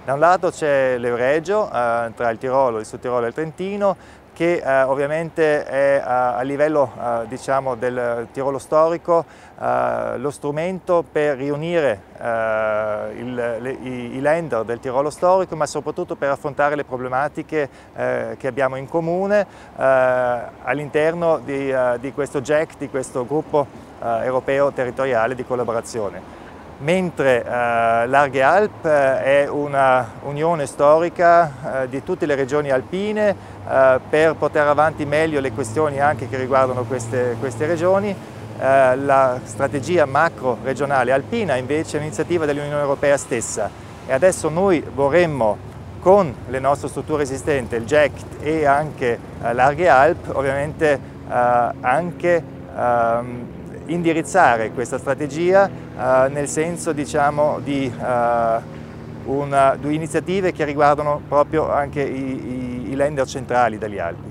Da un lato c'è l'Euregio tra il Tirolo, il Sud Tirolo e il Trentino, che ovviamente è a livello diciamo del Tirolo storico lo strumento per riunire i Länder del Tirolo storico, ma soprattutto per affrontare le problematiche che abbiamo in comune all'interno di questo GEC, di questo gruppo europeo territoriale di collaborazione. Mentre Larghe Alp è una unione storica di tutte le regioni alpine per portare avanti meglio le questioni anche che riguardano queste regioni. La strategia macro regionale alpina invece è un'iniziativa dell'Unione Europea stessa e adesso noi vorremmo, con le nostre strutture esistenti, il GECT e anche Larghe Alp, ovviamente anche indirizzare questa strategia nel senso, diciamo, di iniziative che riguardano proprio anche i Länder centrali degli Alpi.